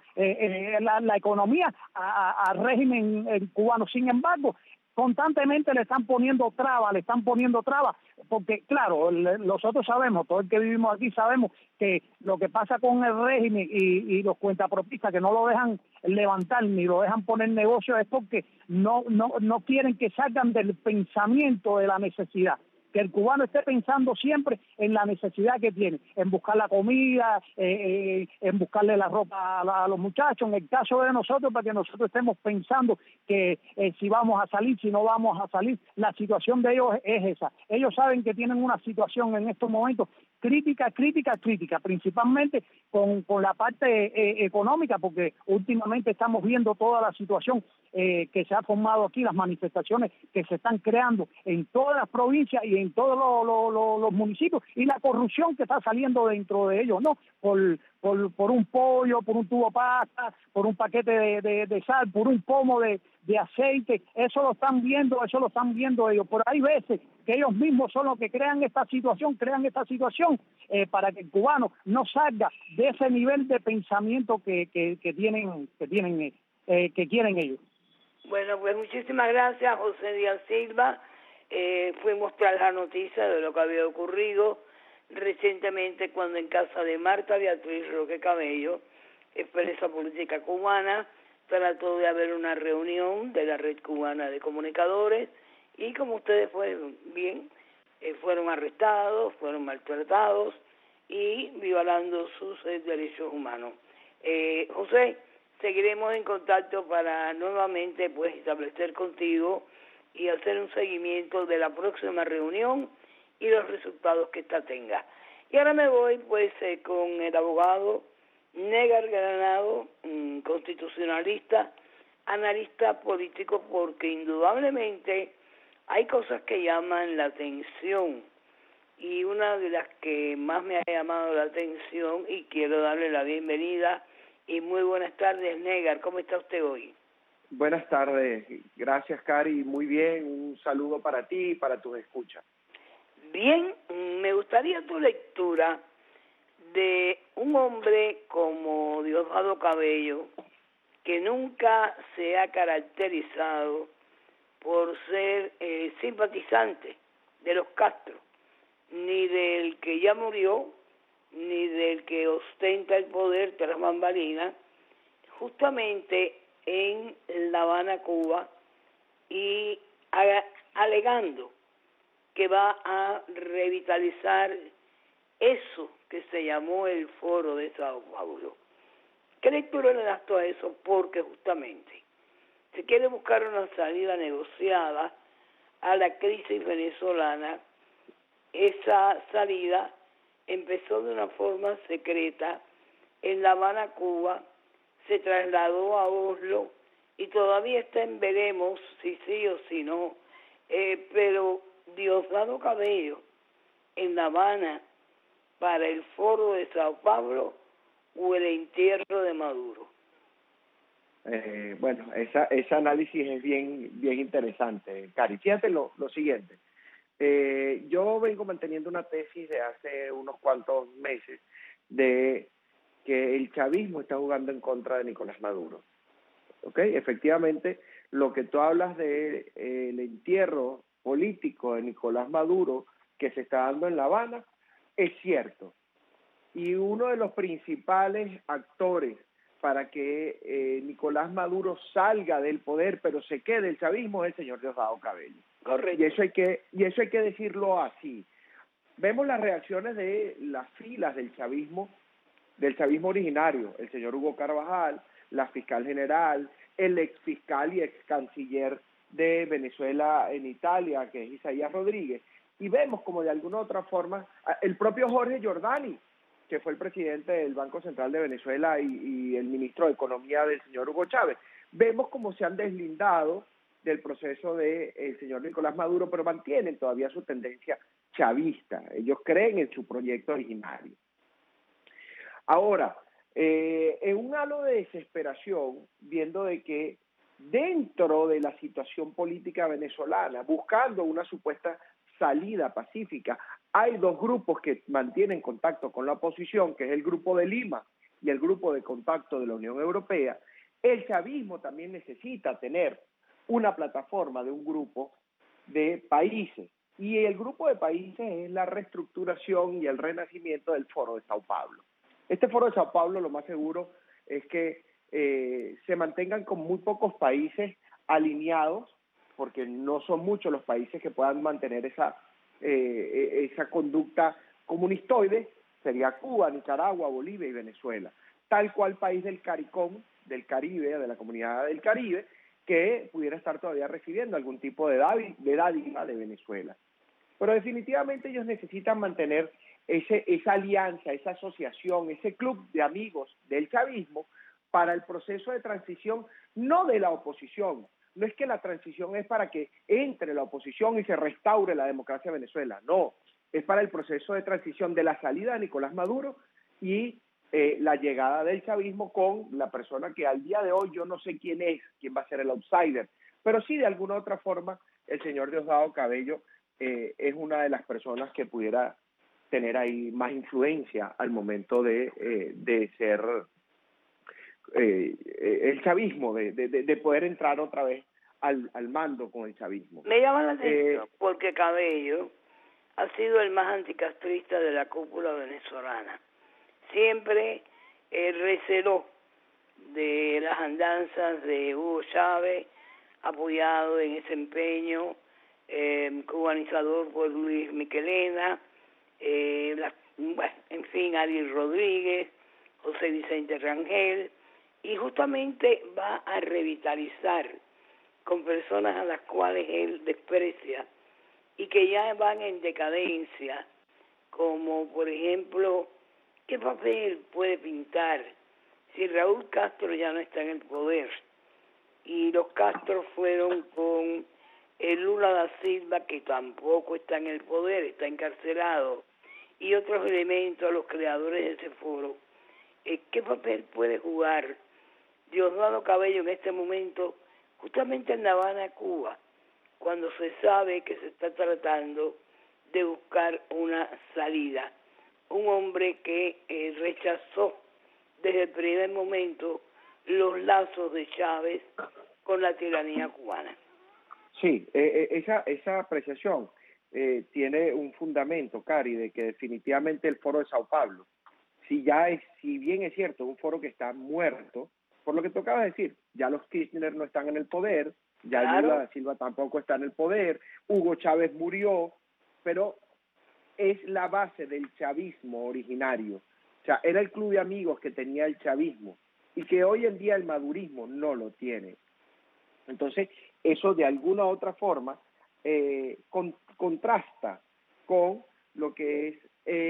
la economía al régimen cubano. Sin embargo, constantemente le están poniendo trabas, porque claro, nosotros sabemos, todo el que vivimos aquí sabemos que lo que pasa con el régimen y los cuentapropistas, que no lo dejan levantar ni lo dejan poner negocio, es porque no quieren que salgan del pensamiento de la necesidad, que el cubano esté pensando siempre en la necesidad que tiene, en buscar la comida, en buscarle la ropa a los muchachos. En el caso de nosotros, para que nosotros estemos pensando que si vamos a salir, si no vamos a salir, la situación de ellos es esa. Ellos saben que tienen una situación en estos momentos crítica, principalmente con la parte económica, porque últimamente estamos viendo toda la situación que se ha formado aquí, las manifestaciones que se están creando en todas las provincias y en todos los municipios, y la corrupción que está saliendo dentro de ellos, ¿no?, por un pollo, por un tubo pasta, por un paquete de sal, por un pomo de aceite. Eso lo están viendo ellos. Pero hay veces que ellos mismos son los que crean esta situación para que el cubano no salga de ese nivel de pensamiento que quieren ellos. Bueno, pues muchísimas gracias, José Díaz Silva. Fuimos tras la noticia de lo que había ocurrido recientemente cuando en casa de Marta Beatriz Roque Cabello, expresa política cubana, trató de haber una reunión de la Red Cubana de Comunicadores, y como ustedes fueron fueron arrestados, fueron maltratados y violando sus derechos humanos. José, seguiremos en contacto para nuevamente establecer contigo y hacer un seguimiento de la próxima reunión y los resultados que esta tenga. Y ahora me voy con el abogado Negar Granado, constitucionalista, analista político, porque indudablemente hay cosas que llaman la atención, y una de las que más me ha llamado la atención, y quiero darle la bienvenida y muy buenas tardes, Negar, ¿cómo está usted hoy? Buenas tardes, gracias, Cari, muy bien, un saludo para ti y para tus escuchas. Bien, me gustaría tu lectura de un hombre como Diosdado Cabello, que nunca se ha caracterizado por ser simpatizante de los Castro, ni del que ya murió, ni del que ostenta el poder tras bambalinas, justamente en La Habana, Cuba, y alegando que va a revitalizar eso que se llamó el Foro de Sao Paulo. ¿Qué lectura le das tú a eso? Porque justamente se quiere buscar una salida negociada a la crisis venezolana. Esa salida empezó de una forma secreta en La Habana, Cuba, se trasladó a Oslo y todavía está en veremos si sí o si no, pero Diosdado Cabello en La Habana para el Foro de Sao Paulo o el entierro de Maduro. Bueno, ese análisis es bien interesante, Cari. Fíjate lo siguiente. Yo vengo manteniendo una tesis de hace unos cuantos meses de que el chavismo está jugando en contra de Nicolás Maduro. ¿Ok? Efectivamente, lo que tú hablas de el entierro político de Nicolás Maduro que se está dando en La Habana es cierto. Y uno de los principales actores para que Nicolás Maduro salga del poder, pero se quede el chavismo, es el señor Diosdado Cabello. Correcto. Y eso hay que decirlo así. Vemos las reacciones de las filas del chavismo originario, el señor Hugo Carvajal, la fiscal general, el ex fiscal y ex canciller de Venezuela en Italia, que es Isaías Rodríguez, y vemos como de alguna u otra forma el propio Jorge Giordani, que fue el presidente del Banco Central de Venezuela y el ministro de Economía del señor Hugo Chávez. Vemos cómo se han deslindado del proceso del señor Nicolás Maduro, pero mantienen todavía su tendencia chavista. Ellos creen en su proyecto originario. Ahora, en un halo de desesperación, viendo de que dentro de la situación política venezolana, buscando una supuesta salida pacífica, hay dos grupos que mantienen contacto con la oposición, que es el Grupo de Lima y el Grupo de Contacto de la Unión Europea. El chavismo también necesita tener una plataforma de un grupo de países, y el grupo de países es la reestructuración y el renacimiento del Foro de Sao Paulo. Este Foro de Sao Paulo, lo más seguro es que se mantengan con muy pocos países alineados, porque no son muchos los países que puedan mantener esa conducta comunistoide. Sería Cuba, Nicaragua, Bolivia y Venezuela. Tal cual país del CARICOM, del Caribe, de la Comunidad del Caribe, que pudiera estar todavía recibiendo algún tipo de dádiva de Venezuela. Pero definitivamente ellos necesitan mantener esa alianza, esa asociación, ese club de amigos del chavismo para el proceso de transición, no de la oposición. No es que la transición es para que entre la oposición y se restaure la democracia en Venezuela, no. Es para el proceso de transición de la salida de Nicolás Maduro y la llegada del chavismo con la persona que al día de hoy yo no sé quién va a ser el outsider, pero sí de alguna otra forma el señor Diosdado Cabello es una de las personas que pudiera tener ahí más influencia al momento de ser el chavismo, de poder entrar otra vez al mando con el chavismo. Me llama la atención porque Cabello ha sido el más anticastrista de la cúpula venezolana. Siempre receló de las andanzas de Hugo Chávez, apoyado en ese empeño cubanizador por Luis Michelena, en fin, Ari Rodríguez, José Vicente Rangel, y justamente va a revitalizar con personas a las cuales él desprecia y que ya van en decadencia, como por ejemplo, ¿qué papel puede pintar si Raúl Castro ya no está en el poder? Y los Castro fueron con el Lula da Silva, que tampoco está en el poder, está encarcelado, y otros elementos, los creadores de ese foro. ¿Qué papel puede jugar Diosdado Cabello en este momento, justamente en La Habana, Cuba, cuando se sabe que se está tratando de buscar una salida? Un hombre que rechazó desde el primer momento los lazos de Chávez con la tiranía cubana. Sí, esa apreciación tiene un fundamento, Cari, de que definitivamente el Foro de Sao Paulo, si bien es cierto, un foro que está muerto, por lo que tú acabas de decir, ya los Kirchner no están en el poder, ya claro. Lula da Silva tampoco está en el poder, Hugo Chávez murió, pero es la base del chavismo originario. O sea, era el club de amigos que tenía el chavismo y que hoy en día el madurismo no lo tiene. Entonces, eso de alguna u otra forma contrasta con lo que es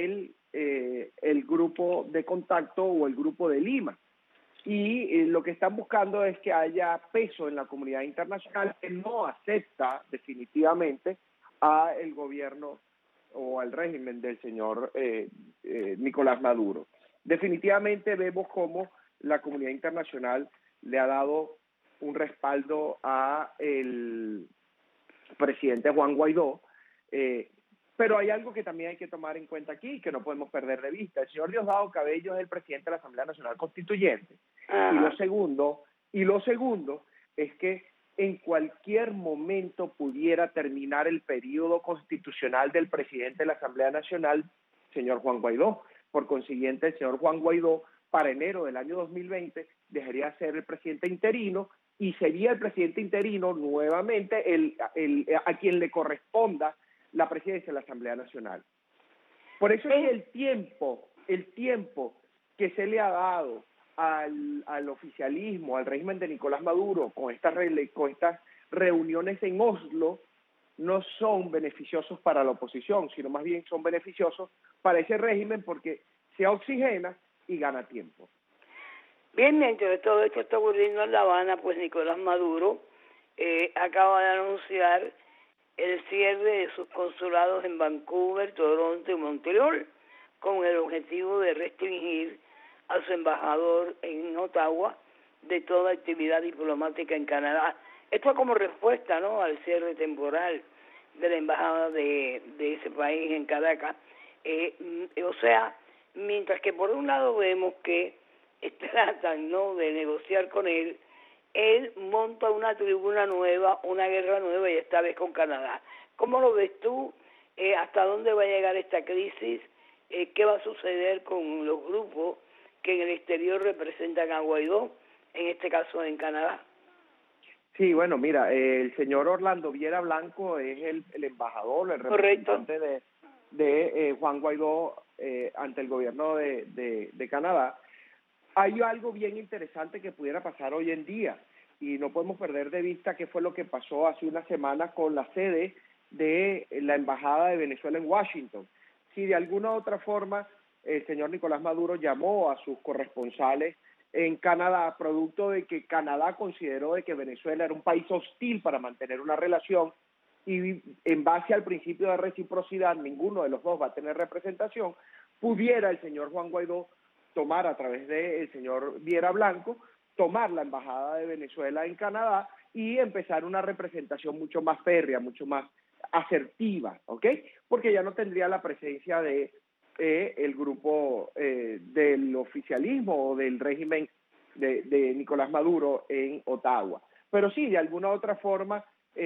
el grupo de contacto o el grupo de Lima. Y lo que están buscando es que haya peso en la comunidad internacional que no acepta definitivamente a el gobierno o al régimen del señor Nicolás Maduro. Definitivamente vemos cómo la comunidad internacional le ha dado un respaldo a el presidente Juan Guaidó, pero hay algo que también hay que tomar en cuenta aquí, que no podemos perder de vista. El señor Diosdado Cabello es el presidente de la Asamblea Nacional Constituyente. Y lo segundo es que en cualquier momento pudiera terminar el periodo constitucional del presidente de la Asamblea Nacional, señor Juan Guaidó. Por consiguiente, el señor Juan Guaidó, para enero del año 2020, dejaría de ser el presidente interino y sería el presidente interino nuevamente a quien le corresponda la presidencia de la Asamblea Nacional. Por eso es que el tiempo que se le ha dado al oficialismo, al régimen de Nicolás Maduro, con estas reuniones en Oslo, no son beneficiosos para la oposición, sino más bien son beneficiosos para ese régimen porque se oxigena y gana tiempo. Bien, mientras todo esto está ocurriendo en La Habana, pues Nicolás Maduro acaba de anunciar el cierre de sus consulados en Vancouver, Toronto y Montreal, con el objetivo de restringir a su embajador en Ottawa de toda actividad diplomática en Canadá. Esto como respuesta, ¿no?, al cierre temporal de la embajada de ese país en Caracas. O sea, mientras que por un lado vemos que tratan, ¿no?, de negociar con él monta una tribuna nueva, una guerra nueva, y esta vez con Canadá. ¿Cómo lo ves tú? ¿Hasta dónde va a llegar esta crisis? ¿Qué va a suceder con los grupos que en el exterior representan a Guaidó, en este caso en Canadá? Sí, bueno, mira, el señor Orlando Viera Blanco es el embajador, el representante de Juan Guaidó ante el gobierno de Canadá. Hay algo bien interesante que pudiera pasar hoy en día y no podemos perder de vista qué fue lo que pasó hace una semana con la sede de la Embajada de Venezuela en Washington. Si de alguna u otra forma el señor Nicolás Maduro llamó a sus corresponsales en Canadá, producto de que Canadá consideró de que Venezuela era un país hostil para mantener una relación y en base al principio de reciprocidad ninguno de los dos va a tener representación, pudiera el señor Juan Guaidó tomar a través del señor Viera Blanco, tomar la Embajada de Venezuela en Canadá y empezar una representación mucho más férrea, mucho más asertiva, ¿ok? Porque ya no tendría la presencia de el grupo del oficialismo o del régimen de Nicolás Maduro en Ottawa. Pero sí, de alguna u otra forma,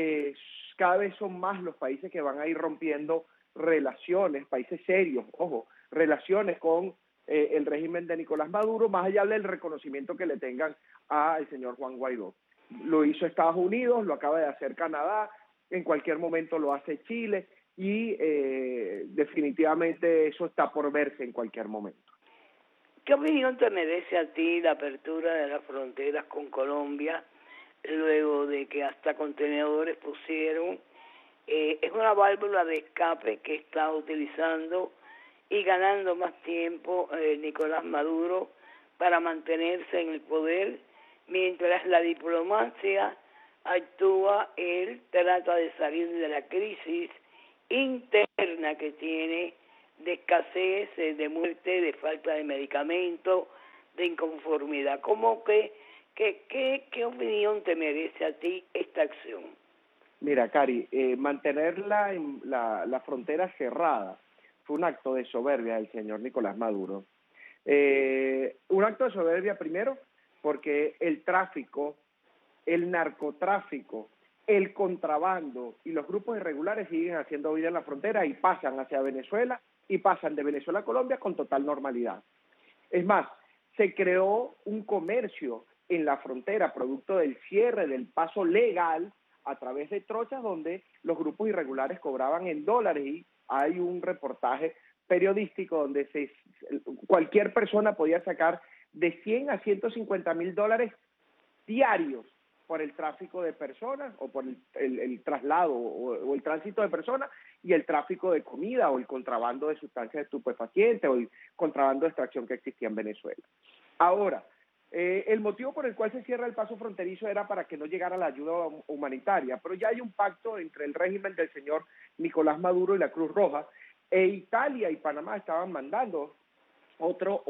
cada vez son más los países que van a ir rompiendo relaciones, países serios, ojo, relaciones con el régimen de Nicolás Maduro, más allá del reconocimiento que le tengan al señor Juan Guaidó. Lo hizo Estados Unidos, lo acaba de hacer Canadá, en cualquier momento lo hace Chile, y definitivamente eso está por verse en cualquier momento. ¿Qué opinión te merece a ti la apertura de las fronteras con Colombia, luego de que hasta contenedores pusieron? Es una válvula de escape que está utilizando y ganando más tiempo Nicolás Maduro para mantenerse en el poder, mientras la diplomacia actúa, él trata de salir de la crisis interna que tiene de escasez, de muerte, de falta de medicamentos, de inconformidad. ¿Cómo qué opinión te merece a ti esta acción? Mira, Cari, mantener la frontera cerrada fue un acto de soberbia del señor Nicolás Maduro. Un acto de soberbia primero porque el tráfico, el narcotráfico, el contrabando y los grupos irregulares siguen haciendo vida en la frontera y pasan hacia Venezuela y pasan de Venezuela a Colombia con total normalidad. Es más, se creó un comercio en la frontera producto del cierre del paso legal a través de trochas donde los grupos irregulares cobraban en dólares, y hay un reportaje periodístico donde cualquier persona podía sacar de 100 a 150 mil dólares diarios por el tráfico de personas o por el traslado o el tránsito de personas y el tráfico de comida o el contrabando de sustancias estupefacientes o el contrabando de extracción que existía en Venezuela. Ahora, el motivo por el cual se cierra el paso fronterizo era para que no llegara la ayuda humanitaria, pero ya hay un pacto entre el régimen del señor Nicolás Maduro y la Cruz Roja, e Italia y Panamá estaban mandando otro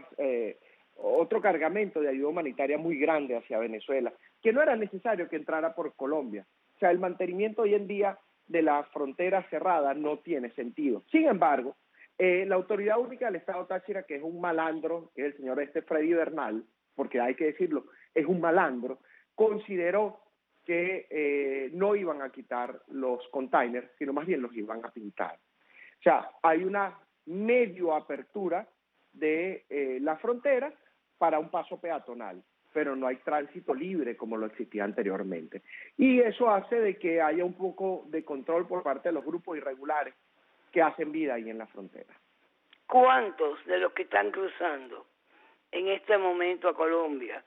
cargamento de ayuda humanitaria muy grande hacia Venezuela, que no era necesario que entrara por Colombia. O sea, el mantenimiento hoy en día de la frontera cerrada no tiene sentido. Sin embargo, la Autoridad Única del Estado Táchira, que es un malandro, que es el señor Freddy Bernal, porque hay que decirlo, es un malandro, consideró que no iban a quitar los containers, sino más bien los iban a pintar. O sea, hay una medio apertura de la frontera para un paso peatonal, pero no hay tránsito libre como lo existía anteriormente. Y eso hace de que haya un poco de control por parte de los grupos irregulares que hacen vida ahí en la frontera. ¿Cuántos de los que están cruzando en este momento a Colombia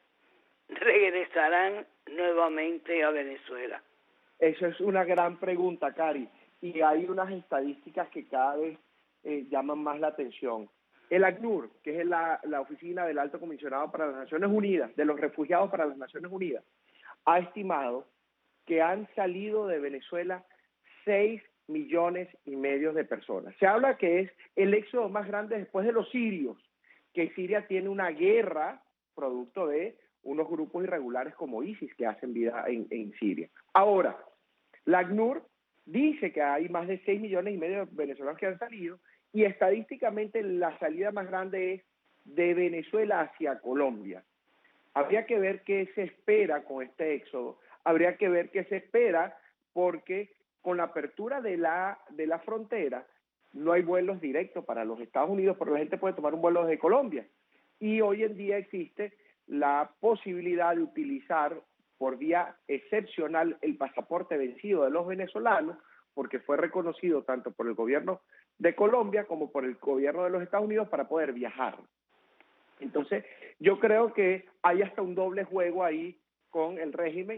regresarán nuevamente a Venezuela? Eso es una gran pregunta, Cari, y hay unas estadísticas que cada vez llaman más la atención. El ACNUR, que es la Oficina del Alto Comisionado para las Naciones Unidas, de los Refugiados para las Naciones Unidas, ha estimado que han salido de Venezuela 6,5 millones de personas. Se habla que es el éxodo más grande después de los sirios, que Siria tiene una guerra producto de unos grupos irregulares como ISIS que hacen vida en Siria. Ahora, la ACNUR dice que hay más de 6,5 millones de venezolanos que han salido, y estadísticamente la salida más grande es de Venezuela hacia Colombia. Habría que ver qué se espera con este éxodo, habría que ver qué se espera porque con la apertura de la frontera no hay vuelos directos para los Estados Unidos, pero la gente puede tomar un vuelo desde Colombia. Y hoy en día existe la posibilidad de utilizar por vía excepcional el pasaporte vencido de los venezolanos, porque fue reconocido tanto por el gobierno de Colombia como por el gobierno de los Estados Unidos para poder viajar. Entonces, yo creo que hay hasta un doble juego ahí con el régimen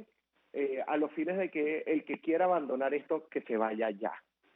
a los fines de que el que quiera abandonar esto, que se vaya ya.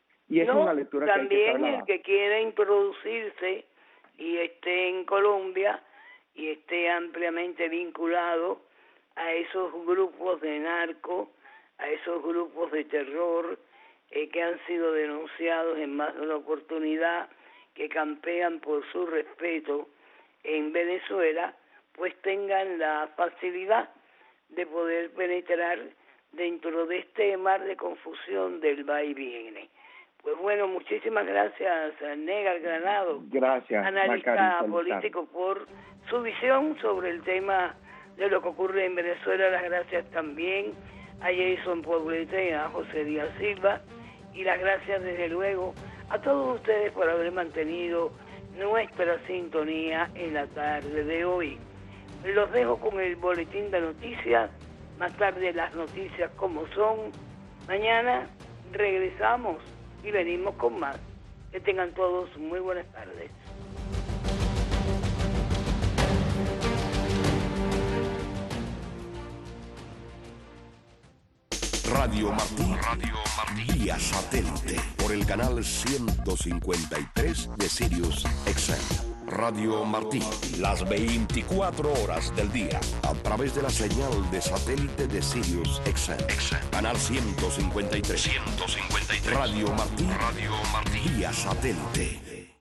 Y es una lectura que hay que también el que quiera introducirse y esté en Colombia y esté ampliamente vinculado a esos grupos de narco, a esos grupos de terror, que han sido denunciados en más de una oportunidad, que campean por su respeto en Venezuela, pues tengan la facilidad de poder penetrar dentro de este mar de confusión del va y viene. Pues bueno, muchísimas gracias, Negar Granado, gracias, analista político, por su visión sobre el tema de lo que ocurre en Venezuela. Las gracias también a Jason Poblete, a José Díaz Silva, y las gracias desde luego a todos ustedes por haber mantenido nuestra sintonía en la tarde de hoy. Los dejo con el boletín de noticias, más tarde las noticias como son. Mañana regresamos y venimos con más. Que tengan todos muy buenas tardes. Radio Martí, vía satélite, por el canal 153 de Sirius XM. Radio Martí, las 24 horas del día, a través de la señal de satélite de Sirius XM. Canal 153. Radio Martí, vía satélite.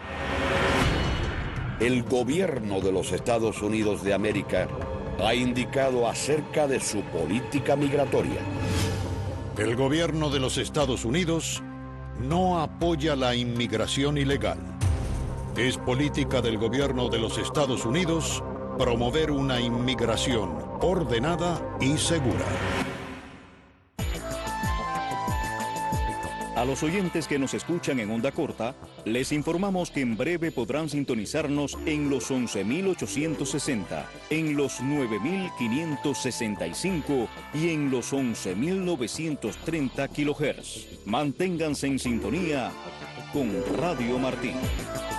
El gobierno de los Estados Unidos de América ha indicado acerca de su política migratoria. El gobierno de los Estados Unidos no apoya la inmigración ilegal. Es política del gobierno de los Estados Unidos promover una inmigración ordenada y segura. A los oyentes que nos escuchan en onda corta, les informamos que en breve podrán sintonizarnos en los 11.860, en los 9.565 y en los 11.930 kHz. Manténganse en sintonía con Radio Martí.